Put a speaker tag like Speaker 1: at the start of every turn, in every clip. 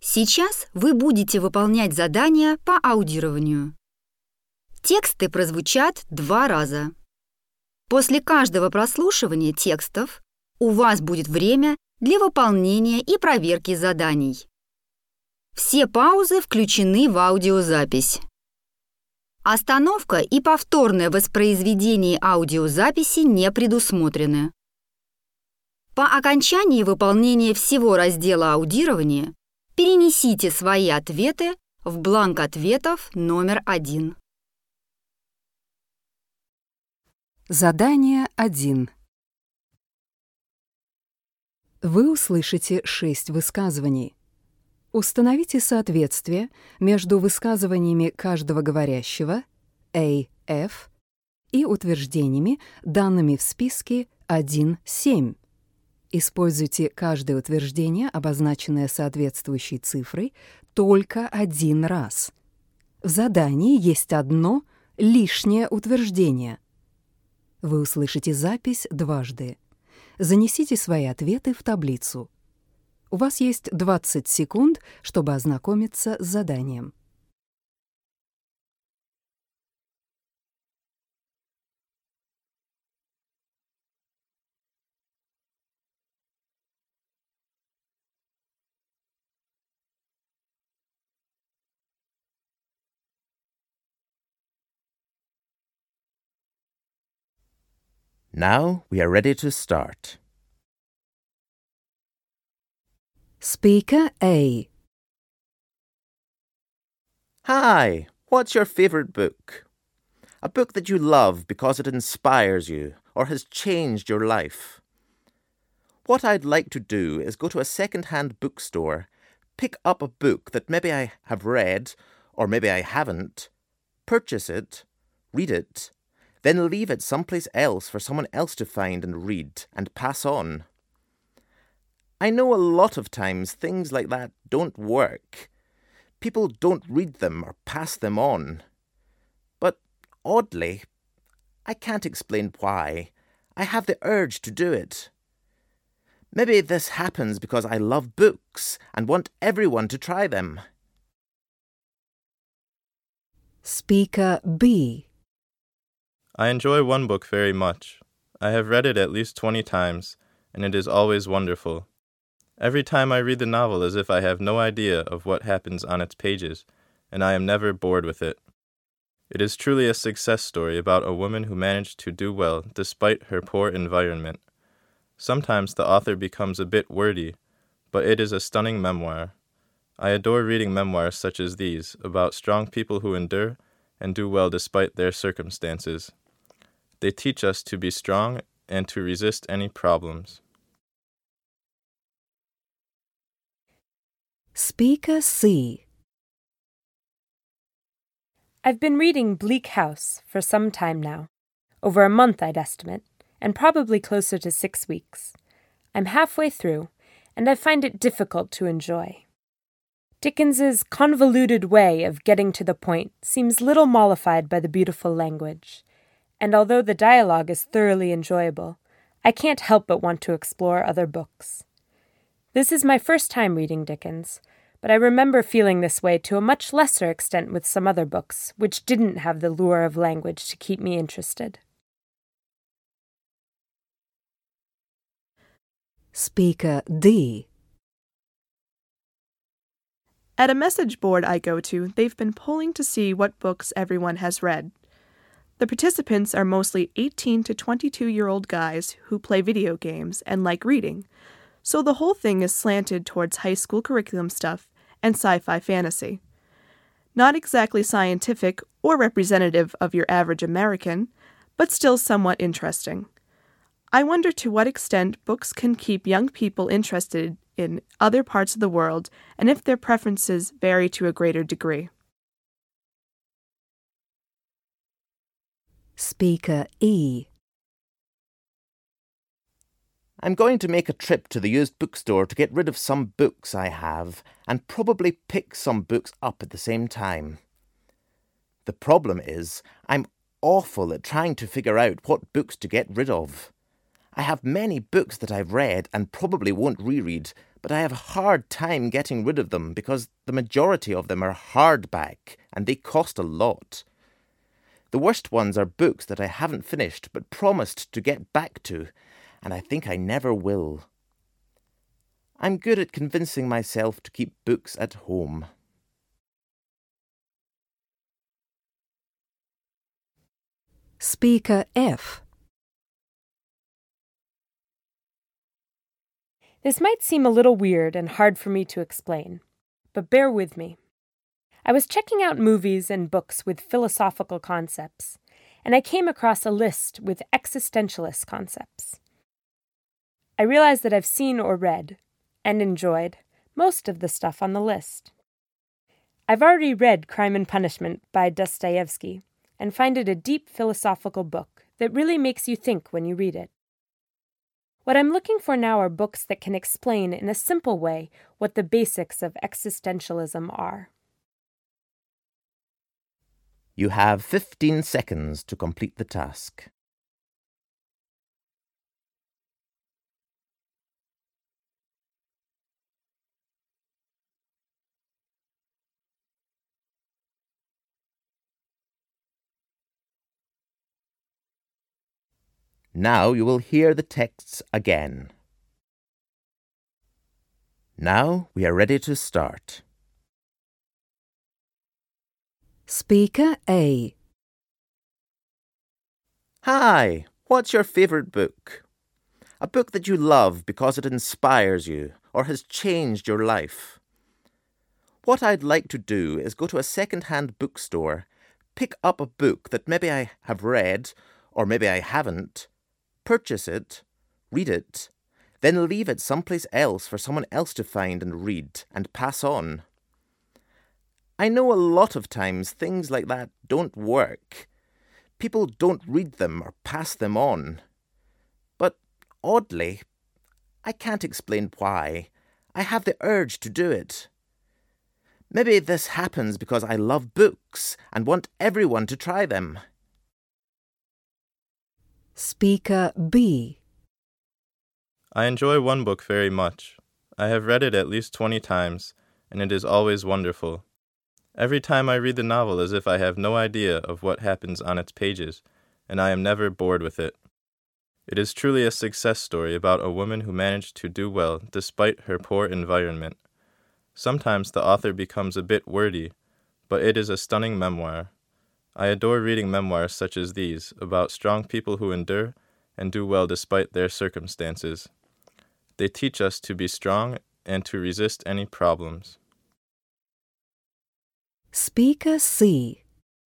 Speaker 1: Сейчас вы будете выполнять задания по аудированию. Тексты прозвучат 2 раза. После каждого прослушивания текстов у вас будет время для выполнения и проверки заданий. Все паузы включены в аудиозапись. Остановка и повторное воспроизведение аудиозаписи не предусмотрены. По окончании выполнения всего раздела аудирования перенесите свои ответы в бланк ответов номер 1.
Speaker 2: Задание 1. Вы услышите 6 высказываний. Установите соответствие между высказываниями каждого говорящего A, F и утверждениями, данными в списке 1-7. Используйте каждое утверждение, обозначенное соответствующей цифрой, только 1 раз. В задании есть одно лишнее утверждение. Вы услышите запись дважды. Занесите свои ответы в таблицу. У вас есть 20 секунд, чтобы ознакомиться с заданием.
Speaker 3: Now we are ready to start.
Speaker 2: Speaker A.
Speaker 3: Hi, what's your favourite book? A book that you love because it inspires you or has changed your life. What I'd like to do is go to a second-hand bookstore, pick up a book that maybe I have read or maybe I haven't, purchase it, read it, then leave it someplace else for someone else to find and read and pass on. I know a lot of times things like that don't work. People don't read them or pass them on. But oddly, I can't explain why. I have the urge to do it. Maybe this happens because I love books and want everyone to try them.
Speaker 2: Speaker B.
Speaker 4: I enjoy one book very much. I have read it at least 20 times, and it is always wonderful. Every time I read the novel as if I have no idea of what happens on its pages, and I am never bored with it. It is truly a success story about a woman who managed to do well despite her poor environment. Sometimes the author becomes a bit wordy, but it is a stunning memoir. I adore reading memoirs such as these about strong people who endure and do well despite their circumstances. They teach us to be strong and to resist any problems.
Speaker 2: Speaker C.
Speaker 5: I've been reading Bleak House for some time now. Over a month, I'd estimate, and probably closer to 6 weeks. I'm halfway through, and I find it difficult to enjoy. Dickens's convoluted way of getting to the point seems little mollified by the beautiful language, and although the dialogue is thoroughly enjoyable, I can't help but want to explore other books. This is my first time reading Dickens, but I remember feeling this way to a much lesser extent with some other books, which didn't have the lure of language to keep me interested.
Speaker 2: Speaker D.
Speaker 6: At a message board I go to, they've been polling to see what books everyone has read. The participants are mostly 18 to 22-year-old guys who play video games and like reading, so the whole thing is slanted towards high school curriculum stuff and sci-fi fantasy. Not exactly scientific or representative of your average American, but still somewhat interesting. I wonder to what extent books can keep young people interested in other parts of the world and if their preferences vary to a greater degree.
Speaker 2: Speaker E.
Speaker 3: I'm going to make a trip to the used bookstore to get rid of some books I have and probably pick some books up at the same time. The problem is, I'm awful at trying to figure out what books to get rid of. I have many books that I've read and probably won't reread, but I have a hard time getting rid of them because the majority of them are hardback and they cost a lot. The worst ones are books that I haven't finished but promised to get back to, and I think I never will. I'm good at convincing myself to keep books at home.
Speaker 2: Speaker F.
Speaker 5: This might seem a little weird and hard for me to explain, but bear with me. I was checking out movies and books with philosophical concepts, and I came across a list with existentialist concepts. I realized that I've seen or read, and enjoyed, most of the stuff on the list. I've already read Crime and Punishment by Dostoevsky, and find it a deep philosophical book that really makes you think when you read it. What I'm looking for now are books that can explain in a simple way what the basics of existentialism are.
Speaker 3: You have 15 seconds to complete the task. Now you will hear the texts again. Now we are ready to start.
Speaker 2: Speaker A.
Speaker 3: Hi, what's your favourite book? A book that you love because it inspires you or has changed your life. What I'd like to do is go to a second-hand bookstore, pick up a book that maybe I have read or maybe I haven't, purchase it, read it, then leave it someplace else for someone else to find and read and pass on. I know a lot of times things like that don't work. People don't read them or pass them on. But oddly, I can't explain why. I have the urge to do it. Maybe this happens because I love books and want everyone to try them.
Speaker 2: Speaker B.
Speaker 4: I enjoy one book very much. I have read it at least 20 times, and it is always wonderful. Every time I read the novel as if I have no idea of what happens on its pages, and I am never bored with it. It is truly a success story about a woman who managed to do well despite her poor environment. Sometimes the author becomes a bit wordy, but it is a stunning memoir. I adore reading memoirs such as these about strong people who endure and do well despite their circumstances. They teach us to be strong and to resist any problems.
Speaker 2: Speaker C.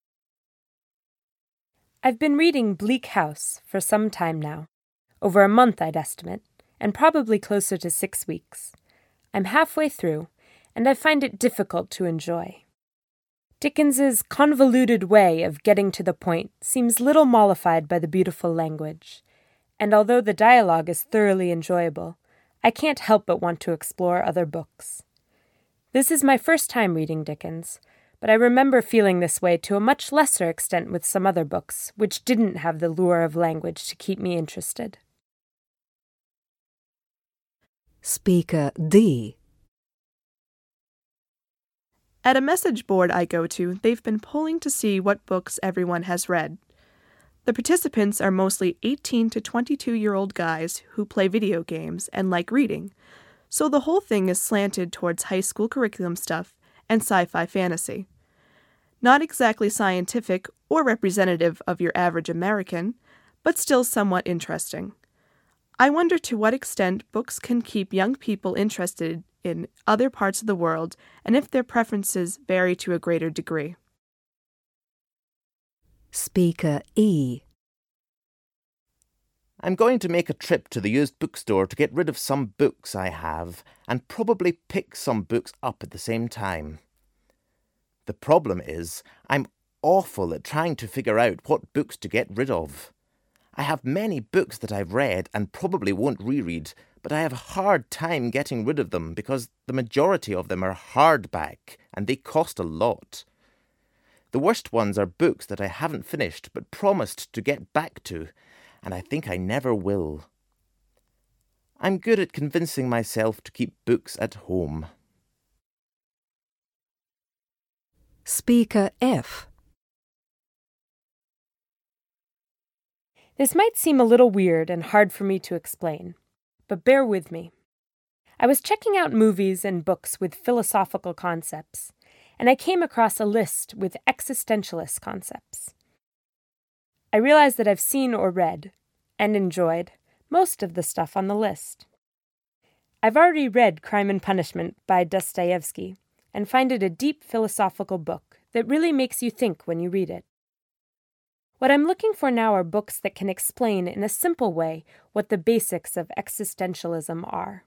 Speaker 5: I've been reading Bleak House for some time now, over a month I'd estimate, and probably closer to 6 weeks. I'm halfway through, and I find it difficult to enjoy. Dickens's convoluted way of getting to the point seems little mollified by the beautiful language, and although the dialogue is thoroughly enjoyable, I can't help but want to explore other books. This is my first time reading Dickens, but I remember feeling this way to a much lesser extent with some other books, which didn't have the lure of language to keep me interested.
Speaker 2: Speaker D.
Speaker 6: At a message board I go to, they've been polling to see what books everyone has read. The participants are mostly 18 to 22-year-old guys who play video games and like reading, so the whole thing is slanted towards high school curriculum stuff and sci-fi fantasy. Not exactly scientific or representative of your average American, but still somewhat interesting. I wonder to what extent books can keep young people interested in other parts of the world and if their preferences vary to a greater degree.
Speaker 2: Speaker E.
Speaker 3: I'm going to make a trip to the used bookstore to get rid of some books I have and probably pick some books up at the same time. The problem is, I'm awful at trying to figure out what books to get rid of. I have many books that I've read and probably won't reread, but I have a hard time getting rid of them because the majority of them are hardback and they cost a lot. The worst ones are books that I haven't finished but promised to get back to, and I think I never will. I'm good at convincing myself to keep books at home.
Speaker 2: Speaker F.
Speaker 5: This might seem a little weird and hard for me to explain, but bear with me. I was checking out movies and books with philosophical concepts, and I came across a list with existentialist concepts. I realized that I've seen or read, and enjoyed, most of the stuff on the list. I've already read Crime and Punishment by Dostoevsky, and find it a deep philosophical book that really makes you think when you read it. What I'm looking for now are books that can explain in a simple way what the basics of existentialism are.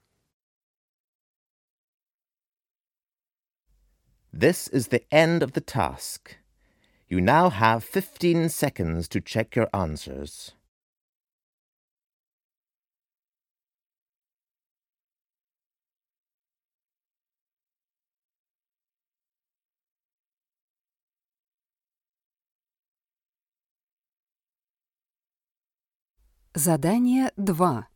Speaker 3: This is the end of the task. You now have 15 seconds to check your answers.
Speaker 2: Задание 2.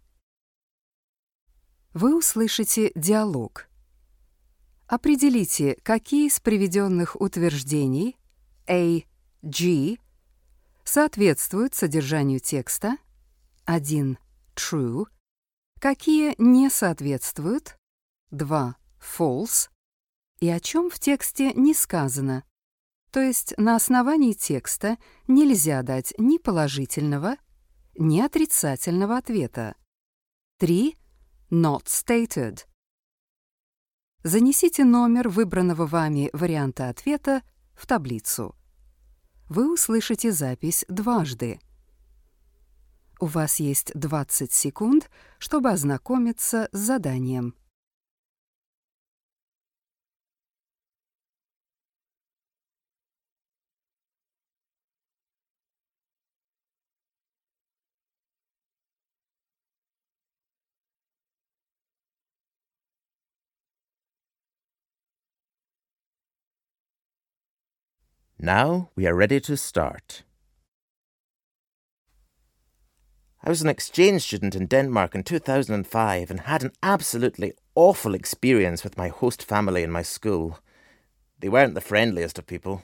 Speaker 2: Вы услышите диалог. Определите, какие из приведенных утверждений A, G соответствуют содержанию текста, 1. True, какие не соответствуют, 2. False, и о чем в тексте не сказано. То есть на основании текста нельзя дать ни положительного, ни отрицательного ответа. 3. Not stated. Занесите номер выбранного вами варианта ответа в таблицу. Вы услышите запись дважды. У вас есть 20 секунд, чтобы ознакомиться с заданием.
Speaker 3: Now we are ready to start. I was an exchange student in Denmark in 2005 and had an absolutely awful experience with my host family in my school. They weren't the friendliest of people.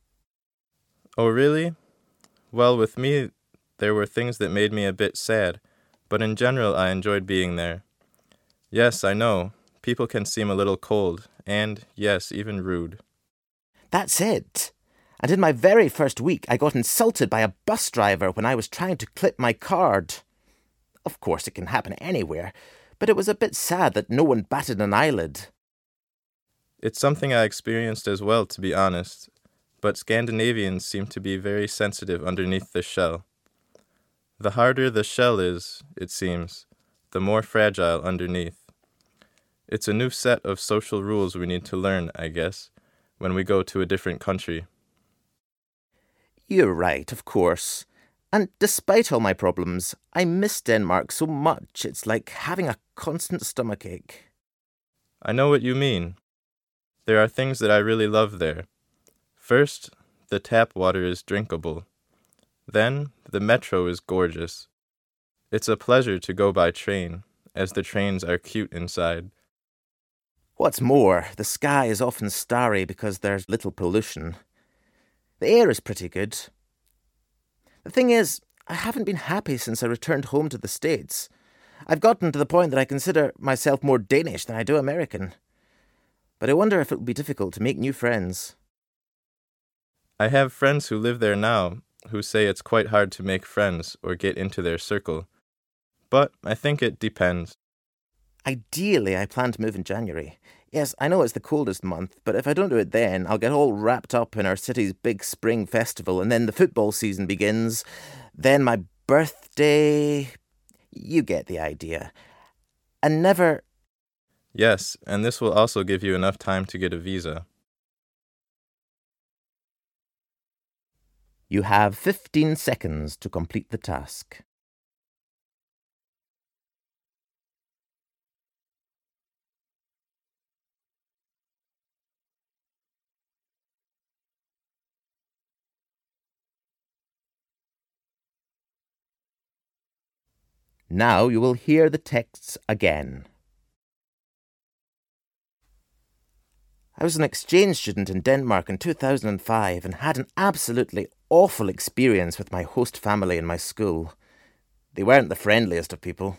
Speaker 4: Oh, really? Well, with me, there were things that made me a bit sad, but in general I enjoyed being there. Yes, I know, people can seem a little cold, and, yes, even rude.
Speaker 3: That's it. And in my very first week, I got insulted by a bus driver when I was trying to clip my card. Of course, it can happen anywhere, but it was a bit sad that no one batted an eyelid.
Speaker 4: It's something I experienced as well, to be honest, but Scandinavians seem to be very sensitive underneath the shell. The harder the shell is, it seems, the more fragile underneath. It's a new set of social rules we need to learn, I guess, when we go to a different country.
Speaker 3: You're right, of course. And despite all my problems, I miss Denmark so much it's like having a constant stomachache.
Speaker 4: I know what you mean. There are things that I really love there. First, the tap water is drinkable. Then, the metro is gorgeous. It's a pleasure to go by train, as the trains are cute inside.
Speaker 3: What's more, the sky is often starry because there's little pollution. The air is pretty good. The thing is, I haven't been happy since I returned home to the States. I've gotten to the point that I consider myself more Danish than I do American. But I wonder if it will be difficult to make new friends.
Speaker 4: I have friends who live there now who say it's quite hard to make friends or get into their circle. But I think it depends.
Speaker 3: Ideally, I plan to move in January. Yes, I know it's the coldest month, but if I don't do it then, I'll get all wrapped up in our city's big spring festival, and then the football season begins. Then my birthday... You get the idea. And never...
Speaker 4: Yes, and this will also give you enough time to get a visa.
Speaker 3: You have 15 seconds to complete the task. Now you will hear the texts again. I was an exchange student in Denmark in 2005 and had an absolutely awful experience with my host family in my school. They weren't the friendliest of people.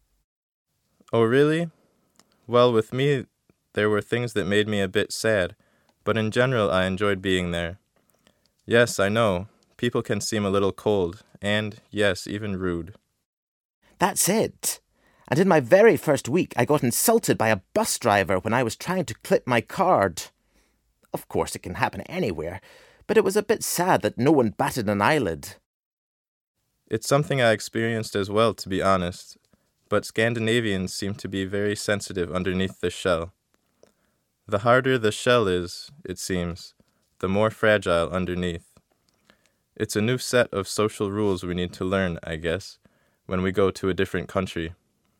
Speaker 4: Oh, really? Well, with me, there were things that made me a bit sad, but in general I enjoyed being there. Yes, I know, people can seem a little cold, and, yes, even rude.
Speaker 3: That's it. And in my very first week, I got insulted by a bus driver when I was trying to clip my card. Of course, it can happen anywhere, but it was a bit sad that no one batted an eyelid.
Speaker 4: It's something I experienced as well, to be honest, but Scandinavians seem to be very sensitive underneath the shell. The harder the shell is, it seems, the more fragile underneath. It's a new set of social rules we need to learn, I guess, when we go to a different country.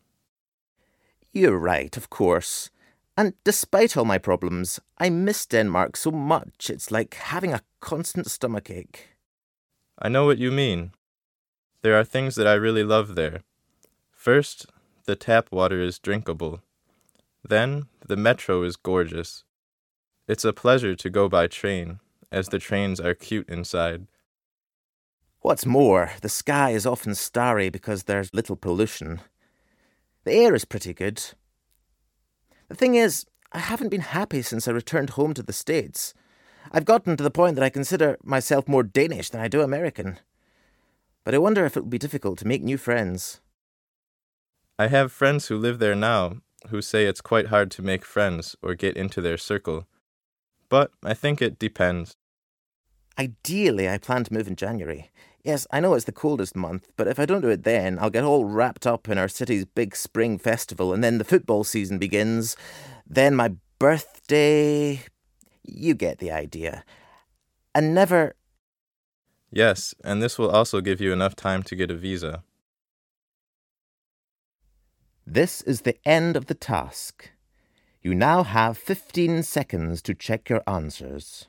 Speaker 3: You're right, of course. And despite all my problems, I miss Denmark so much it's like having a constant stomachache.
Speaker 4: I know what you mean. There are things that I really love there. First, the tap water is drinkable. Then, the metro is gorgeous. It's a pleasure to go by train, as the trains are cute inside.
Speaker 3: What's more, the sky is often starry because there's little pollution. The air is pretty good. The thing is, I haven't been happy since I returned home to the States. I've gotten to the point that I consider myself more Danish than I do American. But I wonder if it will be difficult to make new friends.
Speaker 4: I have friends who live there now who say it's quite hard to make friends or get into their circle. But I think it depends.
Speaker 3: Ideally, I plan to move in January. Yes, I know it's the coldest month, but if I don't do it then, I'll get all wrapped up in our city's big spring festival, and then the football season begins. Then my birthday... You get the idea. And never...
Speaker 4: Yes, and this will also give you enough time to get a visa.
Speaker 3: This is the end of the task. You now have 15 seconds to check your answers.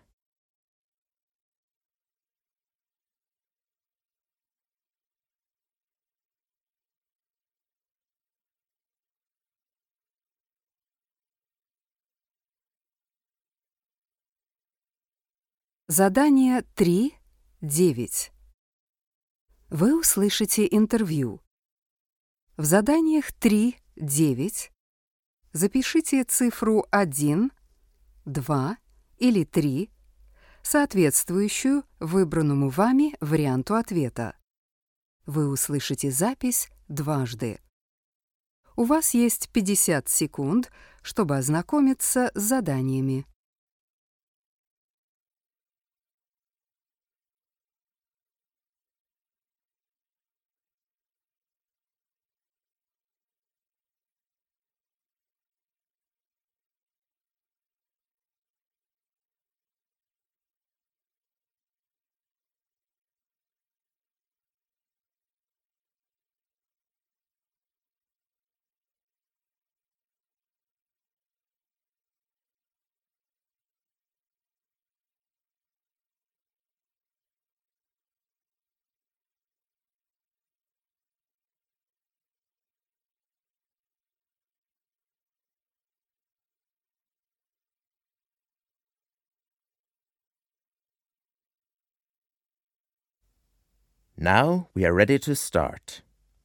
Speaker 2: Задание 3.9. Вы услышите интервью. В заданиях 3.9 запишите цифру 1, 2 или 3, соответствующую выбранному вами варианту ответа. Вы услышите запись дважды. У вас есть 50 секунд, чтобы ознакомиться с заданиями.
Speaker 3: Now we are ready to start.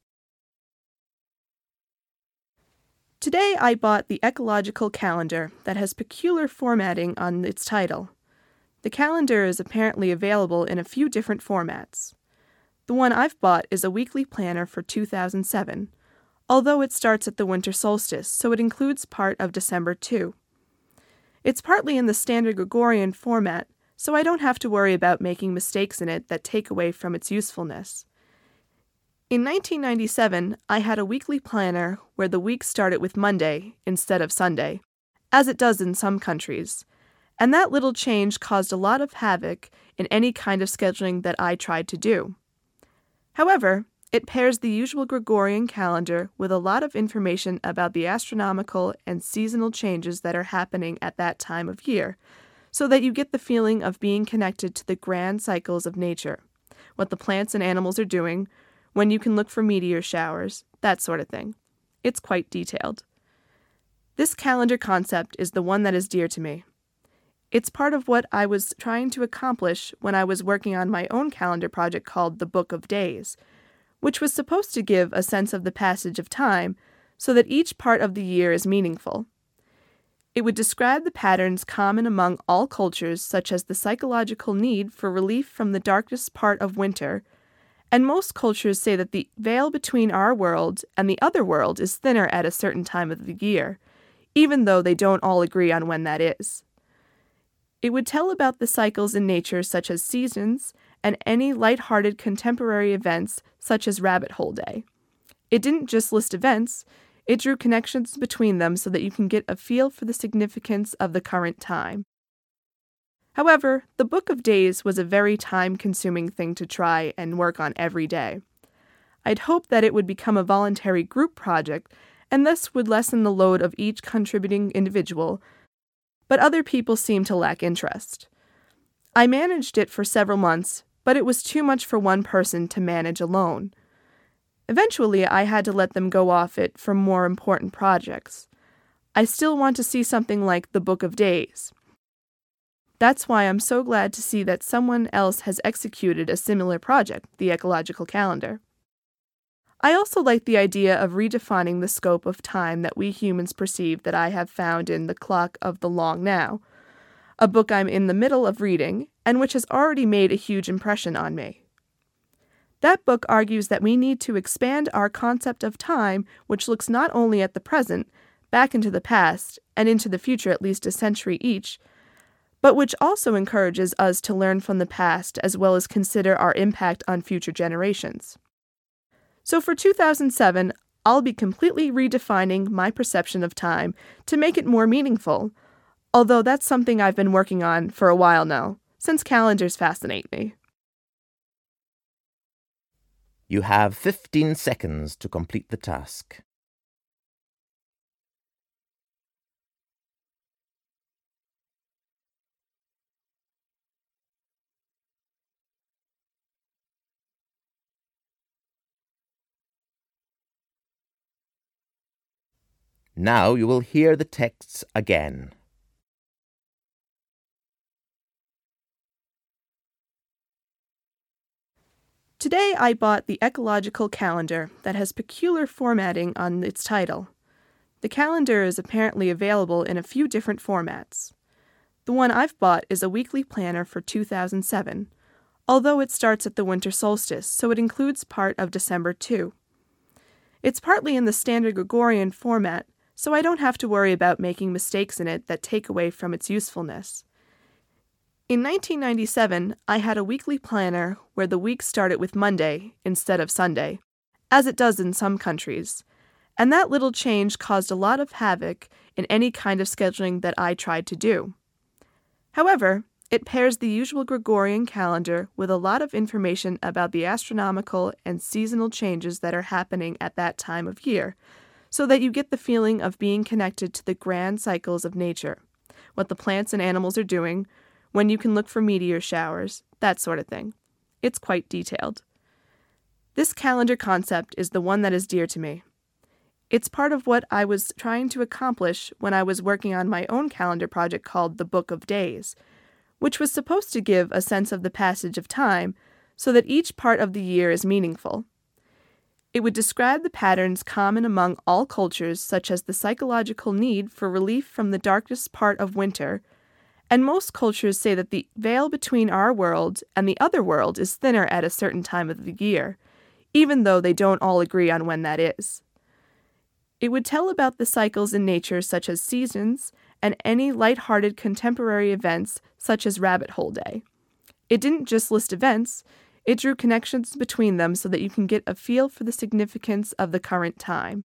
Speaker 6: Today I bought the ecological calendar that has peculiar formatting on its title. The calendar is apparently available in a few different formats. The one I've bought is a weekly planner for 2007, although it starts at the winter solstice, so it includes part of December too. It's partly in the standard Gregorian format, so I don't have to worry about making mistakes in it that take away from its usefulness. In 1997, I had a weekly planner where the week started with Monday instead of Sunday, as it does in some countries, and that little change caused a lot of havoc in any kind of scheduling that I tried to do. However, it pairs the usual Gregorian calendar with a lot of information about the astronomical and seasonal changes that are happening at that time of year, so that you get the feeling of being connected to the grand cycles of nature, what the plants and animals are doing, when you can look for meteor showers, that sort of thing. It's quite detailed. This calendar concept is the one that is dear to me. It's part of what I was trying to accomplish when I was working on my own calendar project called The Book of Days, which was supposed to give a sense of the passage of time so that each part of the year is meaningful. It would describe the patterns common among all cultures, such as the psychological need for relief from the darkest part of winter, and most cultures say that the veil between our world and the other world is thinner at a certain time of the year, even though they don't all agree on when that is. It would tell about the cycles in nature such as seasons and any light-hearted contemporary events such as Rabbit Hole Day. It didn't just list events, it drew connections between them so that you can get a feel for the significance of the current time. However, the Book of Days was a very time-consuming thing to try and work on every day. I'd hoped that it would become a voluntary group project and thus would lessen the load of each contributing individual, but other people seemed to lack interest. I managed it for several months, but it was too much for one person to manage alone. Eventually, I had to let them go off it for more important projects. I still want to see something like the Book of Days. That's why I'm so glad to see that someone else has executed a similar project, the ecological calendar. I also like the idea of redefining the scope of time that we humans perceive that I have found in The Clock of the Long Now, a book I'm in the middle of reading and which has already made a huge impression on me. That book argues that we need to expand our concept of time, which looks not only at the present, back into the past, and into the future at least a century each, but which also encourages us to learn from the past as well as consider our impact on future generations. So for 2007, I'll be completely redefining my perception of time to make it more meaningful, although that's something I've been working on for a while now, since calendars fascinate me.
Speaker 3: You have 15 seconds to complete the task. Now you will hear the texts again.
Speaker 6: Today I bought the ecological calendar that has peculiar formatting on its title. The calendar is apparently available in a few different formats. The one I've bought is a weekly planner for 2007, although it starts at the winter solstice, so it includes part of December too. It's partly in the standard Gregorian format, so I don't have to worry about making mistakes in it that take away from its usefulness. In 1997, I had a weekly planner where the week started with Monday instead of Sunday, as it does in some countries, and that little change caused a lot of havoc in any kind of scheduling that I tried to do. However, it pairs the usual Gregorian calendar with a lot of information about the astronomical and seasonal changes that are happening at that time of year, so that you get the feeling of being connected to the grand cycles of nature, what the plants and animals are doing, when you can look for meteor showers, that sort of thing. It's quite detailed. This calendar concept is the one that is dear to me. It's part of what I was trying to accomplish when I was working on my own calendar project called The Book of Days, which was supposed to give a sense of the passage of time so that each part of the year is meaningful. It would describe the patterns common among all cultures, such as the psychological need for relief from the darkest part of winter, and most cultures say that the veil between our world and the other world is thinner at a certain time of the year, even though they don't all agree on when that is. It would tell about the cycles in nature such as seasons and any light-hearted contemporary events such as Rabbit Hole Day. It didn't just list events, it drew connections between them so that you can get a feel for the significance of the current time.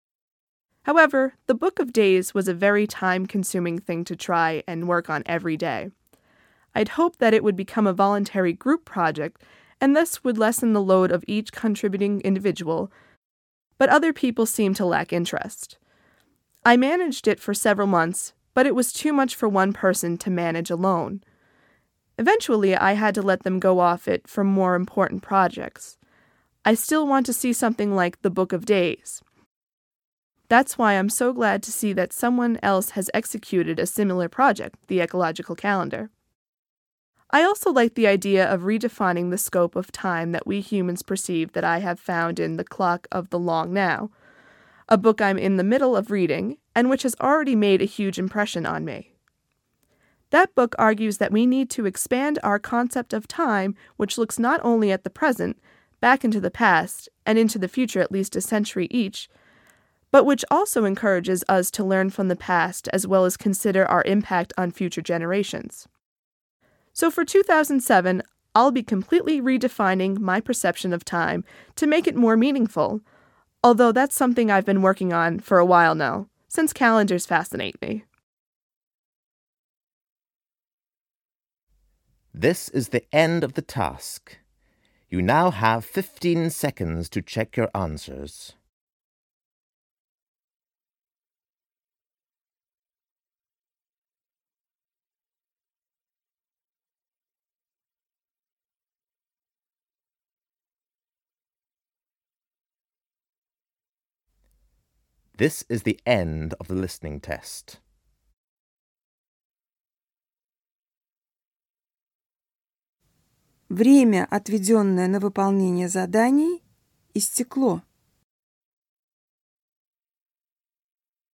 Speaker 6: However, the Book of Days was a very time-consuming thing to try and work on every day. I'd hoped that it would become a voluntary group project and thus would lessen the load of each contributing individual, but other people seemed to lack interest. I managed it for several months, but it was too much for one person to manage alone. Eventually, I had to let them go off it for more important projects. I still want to see something like the Book of Days. That's why I'm so glad to see that someone else has executed a similar project, the ecological calendar. I also like the idea of redefining the scope of time that we humans perceive that I have found in The Clock of the Long Now, a book I'm in the middle of reading and which has already made a huge impression on me. That book argues that we need to expand our concept of time, which looks not only at the present, back into the past, and into the future at least a century each, but which also encourages us to learn from the past as well as consider our impact on future generations. So for 2007, I'll be completely redefining my perception of time to make it more meaningful, although that's something I've been working on for a while now, since calendars fascinate me.
Speaker 3: This is the end of the task. You now have 15 seconds to check your answers. This is the end of the listening test.
Speaker 7: Время, отведенное на выполнение заданий, истекло.